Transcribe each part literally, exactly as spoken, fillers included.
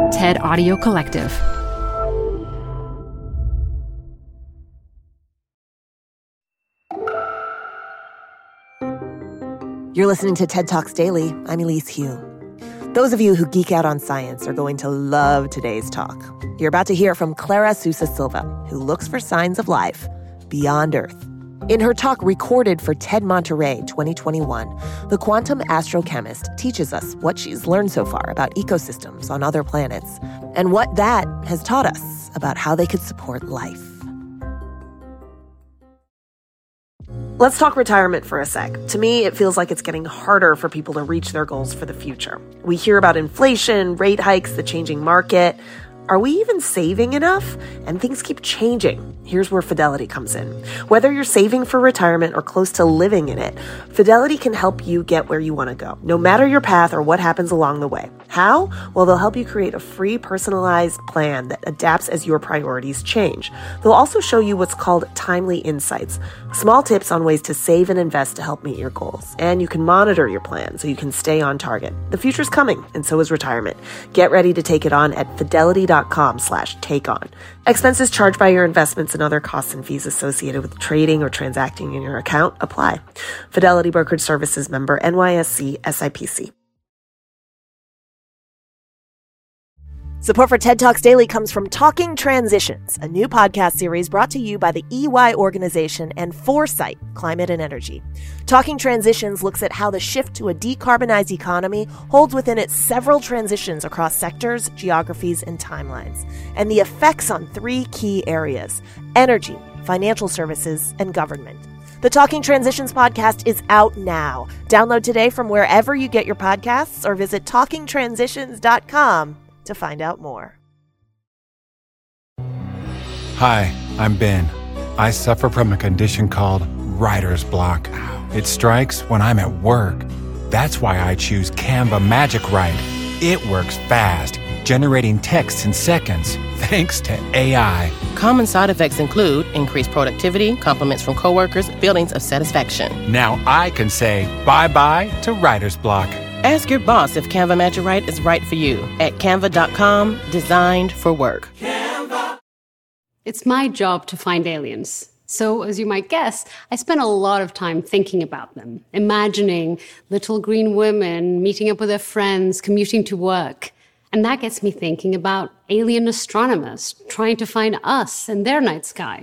TED Audio Collective. You're listening to TED Talks Daily. I'm Elise Hu. Those of you who geek out on science are going to love today's talk. You're about to hear from Clara Sousa Silva, who looks for signs of life beyond Earth. In her talk recorded for TED Monterey twenty twenty-one, the quantum astrochemist teaches us what she's learned so far about ecosystems on other planets and what that has taught us about how they could support life. Let's talk retirement for a sec. To me, it feels like it's getting harder for people to reach their goals for the future. We hear about inflation, rate hikes, the changing market. Are we even saving enough? And things keep changing. Here's where Fidelity comes in. Whether you're saving for retirement or close to living in it, Fidelity can help you get where you want to go, no matter your path or what happens along the way. How? Well, they'll help you create a free, personalized plan that adapts as your priorities change. They'll also show you what's called timely insights, small tips on ways to save and invest to help meet your goals. And you can monitor your plan so you can stay on target. The future's coming, and so is retirement. Get ready to take it on at fidelity.com slash take on. Expenses charged by your investments and other costs and fees associated with trading or transacting in your account apply. Fidelity Brokerage Services member N Y S E S I P C. Support for TED Talks Daily comes from Talking Transitions, a new podcast series brought to you by the E Y organization and Foresight Climate and Energy. Talking Transitions looks at how the shift to a decarbonized economy holds within it several transitions across sectors, geographies, and timelines, and the effects on three key areas: energy, financial services, and government. The Talking Transitions podcast is out now. Download today from wherever you get your podcasts or visit talking transitions dot com to find out more. Hi, I'm Ben. I suffer from a condition called writer's block. It strikes when I'm at work. That's why I choose Canva Magic Write. It works fast, generating text in seconds, thanks to A I. Common side effects include increased productivity, compliments from coworkers, feelings of satisfaction. Now I can say bye-bye to writer's block. Ask your boss if Canva Magic Write is right for you at canva dot com, designed for work. Canva. It's my job to find aliens. So, as you might guess, I spend a lot of time thinking about them, imagining little green women meeting up with their friends, commuting to work. And that gets me thinking about alien astronomers trying to find us in their night sky.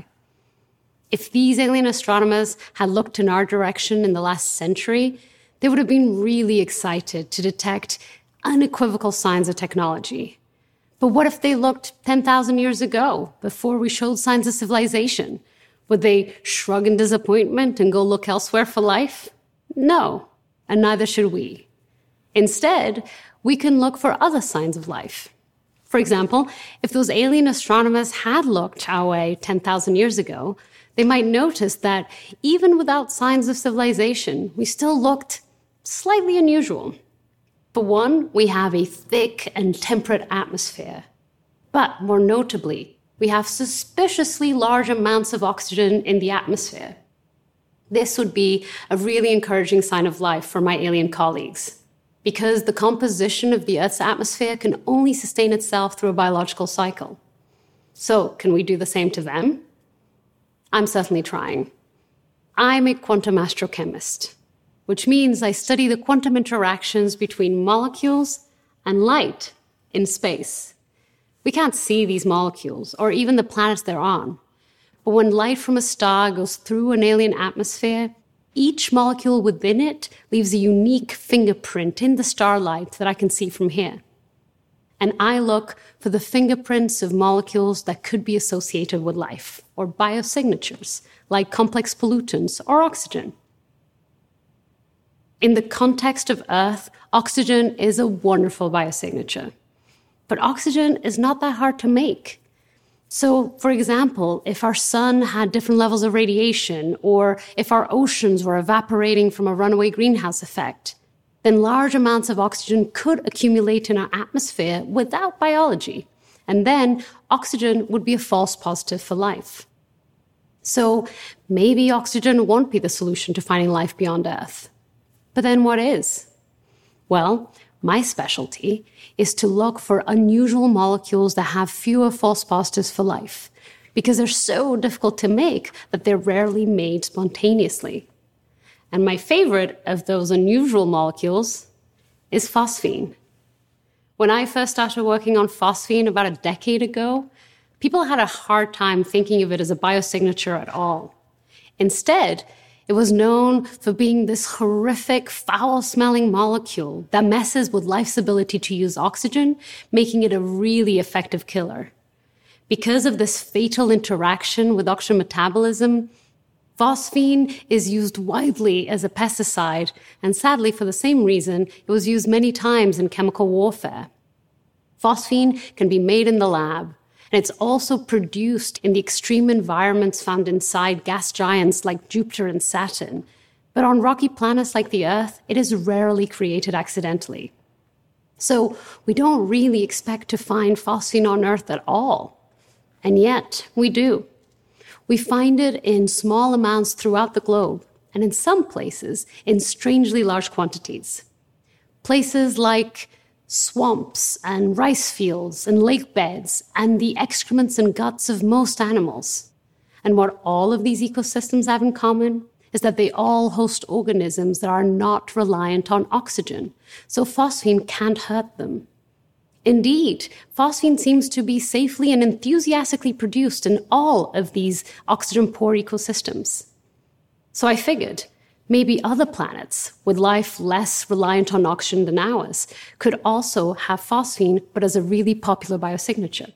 If these alien astronomers had looked in our direction in the last century, they would have been really excited to detect unequivocal signs of technology. But what if they looked ten thousand years ago, before we showed signs of civilization? Would they shrug in disappointment and go look elsewhere for life? No, and neither should we. Instead, we can look for other signs of life. For example, if those alien astronomers had looked our way ten thousand years ago, they might notice that even without signs of civilization, we still looked slightly unusual. For one, we have a thick and temperate atmosphere. But more notably, we have suspiciously large amounts of oxygen in the atmosphere. This would be a really encouraging sign of life for my alien colleagues, because the composition of the Earth's atmosphere can only sustain itself through a biological cycle. So, can we do the same to them? I'm certainly trying. I'm a quantum astrochemist, which means I study the quantum interactions between molecules and light in space. We can't see these molecules or even the planets they're on. But when light from a star goes through an alien atmosphere, each molecule within it leaves a unique fingerprint in the starlight that I can see from here. And I look for the fingerprints of molecules that could be associated with life, or biosignatures, like complex pollutants or oxygen. In the context of Earth, oxygen is a wonderful biosignature. But oxygen is not that hard to make. So, for example, if our sun had different levels of radiation, or if our oceans were evaporating from a runaway greenhouse effect, then large amounts of oxygen could accumulate in our atmosphere without biology. And then oxygen would be a false positive for life. So maybe oxygen won't be the solution to finding life beyond Earth. But then what is? Well, My specialty is to look for unusual molecules that have fewer false positives for life, because they're so difficult to make that they're rarely made spontaneously. And my favorite of those unusual molecules is phosphine. When I first started working on phosphine about a decade ago, people had a hard time thinking of it as a biosignature at all. Instead, it was known for being this horrific, foul-smelling molecule that messes with life's ability to use oxygen, making it a really effective killer. Because of this fatal interaction with oxygen metabolism, phosphine is used widely as a pesticide, and sadly, for the same reason, it was used many times in chemical warfare. Phosphine can be made in the lab, and it's also produced in the extreme environments found inside gas giants like Jupiter and Saturn. But on rocky planets like the Earth, it is rarely created accidentally. So we don't really expect to find phosphine on Earth at all. And yet, we do. We find it in small amounts throughout the globe, and in some places, in strangely large quantities. Places like swamps and rice fields and lake beds and the excrements and guts of most animals. And what all of these ecosystems have in common is that they all host organisms that are not reliant on oxygen, so phosphine can't hurt them. Indeed, phosphine seems to be safely and enthusiastically produced in all of these oxygen-poor ecosystems. So I figured, maybe other planets with life less reliant on oxygen than ours could also have phosphine, but as a really popular biosignature.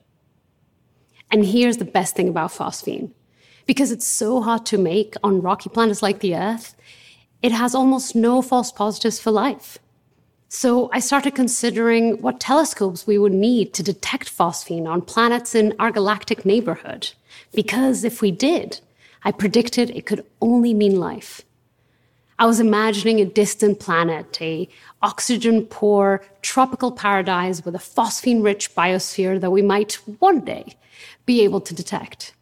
And here's the best thing about phosphine. Because it's so hard to make on rocky planets like the Earth, it has almost no false positives for life. So I started considering what telescopes we would need to detect phosphine on planets in our galactic neighborhood. Because if we did, I predicted it could only mean life. I was imagining a distant planet, a oxygen-poor tropical paradise with a phosphine-rich biosphere that we might one day be able to detect.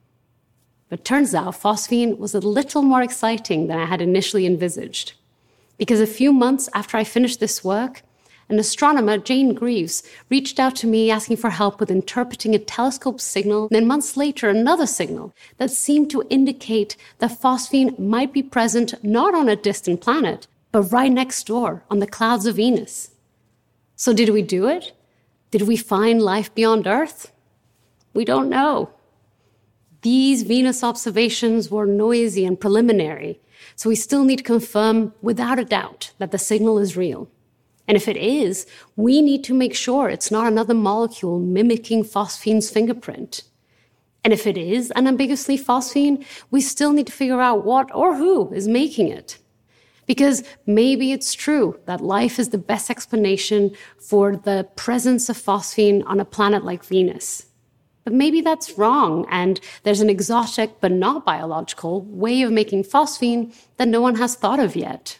But turns out phosphine was a little more exciting than I had initially envisaged. Because a few months after I finished this work, an astronomer, Jane Greaves, reached out to me asking for help with interpreting a telescope signal, and then months later, another signal that seemed to indicate that phosphine might be present not on a distant planet, but right next door on the clouds of Venus. So did we do it? Did we find life beyond Earth? We don't know. These Venus observations were noisy and preliminary, so we still need to confirm without a doubt that the signal is real. And if it is, we need to make sure it's not another molecule mimicking phosphine's fingerprint. And if it is unambiguously phosphine, we still need to figure out what or who is making it. Because maybe it's true that life is the best explanation for the presence of phosphine on a planet like Venus. But maybe that's wrong, and there's an exotic but not biological way of making phosphine that no one has thought of yet.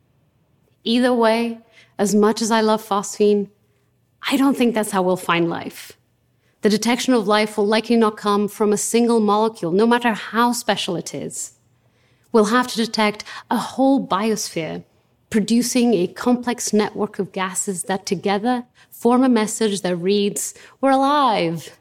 Either way, as much as I love phosphine, I don't think that's how we'll find life. The detection of life will likely not come from a single molecule, no matter how special it is. We'll have to detect a whole biosphere, producing a complex network of gases that together form a message that reads, "We're alive."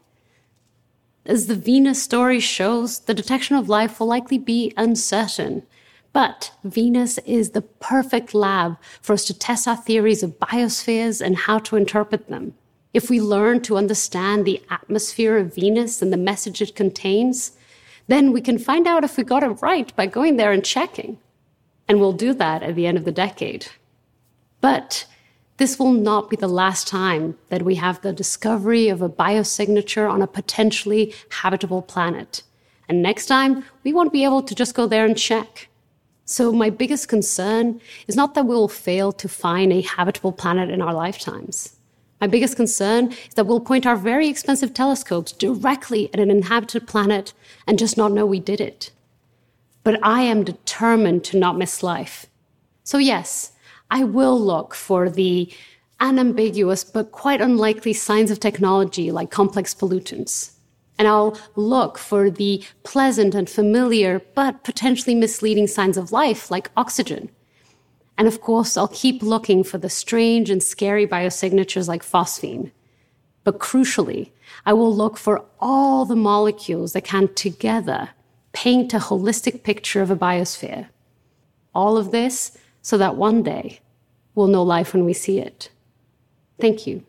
As the Venus story shows, the detection of life will likely be uncertain. But Venus is the perfect lab for us to test our theories of biospheres and how to interpret them. If we learn to understand the atmosphere of Venus and the message it contains, then we can find out if we got it right by going there and checking. And we'll do that at the end of the decade. But this will not be the last time that we have the discovery of a biosignature on a potentially habitable planet. And next time, we won't be able to just go there and check. So my biggest concern is not that we will fail to find a habitable planet in our lifetimes. My biggest concern is that we'll point our very expensive telescopes directly at an inhabited planet and just not know we did it. But I am determined to not miss life. So yes, I will look for the unambiguous but quite unlikely signs of technology like complex pollutants. And I'll look for the pleasant and familiar but potentially misleading signs of life like oxygen. And of course, I'll keep looking for the strange and scary biosignatures like phosphine. But crucially, I will look for all the molecules that can together paint a holistic picture of a biosphere. All of this so that one day we'll know life when we see it. Thank you.